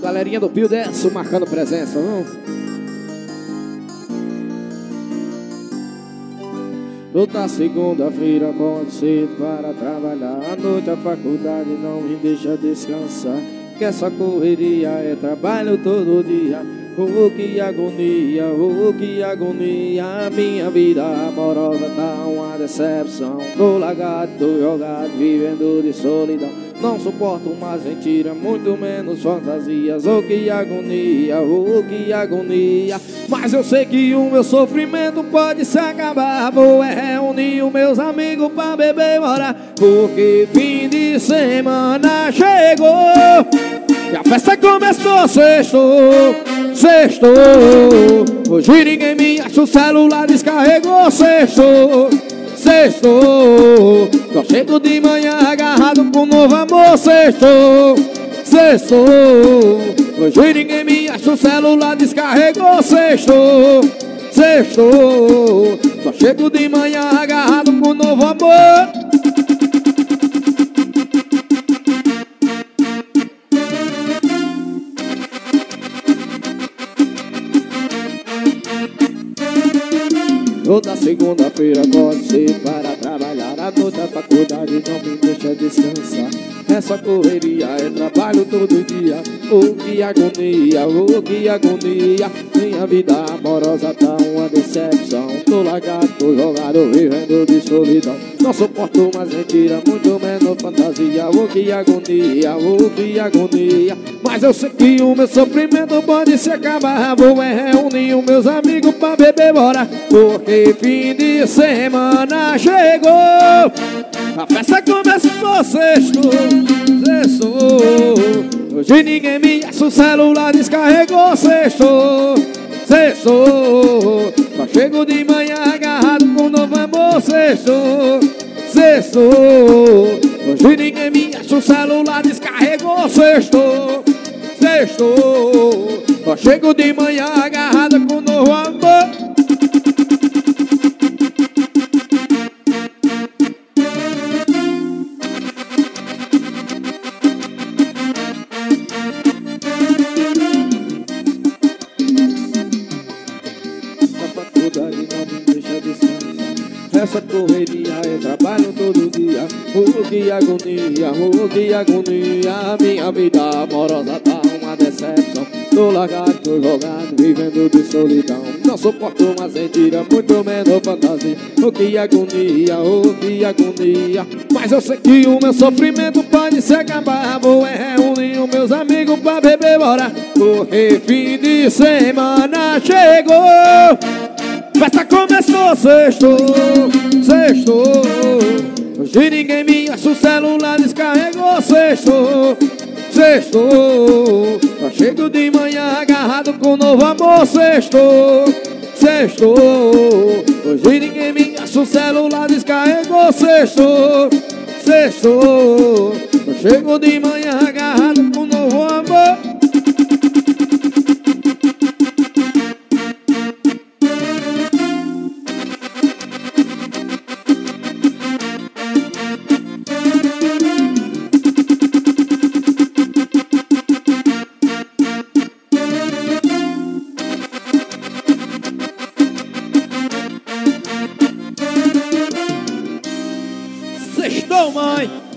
Galerinha do Pio Denso marcando presença, não? Toda segunda-feira acordo cedo para trabalhar. À noite a faculdade não me deixa descansar. Que essa correria é trabalho todo dia. Oh, que agonia, oh, que agonia. Minha vida amorosa tá uma decepção. Tô largado, tô jogado, vivendo de solidão. Não suporto mais mentira, muito menos fantasias. Oh, que agonia, oh, que agonia. Mas eu sei que o meu sofrimento pode se acabar. Vou reunir os meus amigos pra beber e morar. Porque fim de semana chegou e a festa começou, sextou, sextou. Hoje ninguém me acha, o celular descarregou, sextou, sextou. Tô chego de manhã agarrado com um novo amor, sextou, sextou. Hoje ninguém me acha, o celular descarregou, sextou, sextou. Tô chego de manhã agarrado com um novo amor. Toda segunda-feira acordo cedo para trabalhar. À noite a faculdade não me deixa descansar. Essa correria é trabalho todo dia. Oh, que agonia, oh, que agonia. Minha vida amorosa tá uma decepção. Tô largado, tô jogado, vivendo de solidão. Não suporto mais mentira, muito menos fantasia. Oh, que agonia, oh, que agonia. Mas eu sei que o meu sofrimento pode se acabar. Vou reunir os meus amigos pra beber, bora. Porque fim de semana chegou, a festa começou, sextou, sextou. Hoje ninguém me acha, o celular descarregou, sextou, sextou. Só chego de manhã agarrado com um novo amor, sextou, sextou. Hoje ninguém me acha, o celular descarregou, sextou, sextou. Só chego de manhã agarrado com um novo amor. Essa correria é trabalho todo dia. Oh, que agonia, oh, que agonia. Minha vida amorosa tá uma decepção. Tô largado, tô jogado, vivendo de solidão. Não suporto mais mentira, muito menos fantasia. Oh, que agonia, oh, que agonia. Mas eu sei que o meu sofrimento pode se acabar. Vou reunir os meus amigos pra beber, bora. Porque fim de semana chegou, festa começou, sextou, sextou. Hoje ninguém me acha, o celular descarregou, sextou, sextou. Só chego de manhã agarrado com um novo amor, sextou, sextou. Hoje ninguém me acha, o celular descarregou, sextou, sextou. Só chego de manhã agarrado com um novo amor. Sextou, mãe!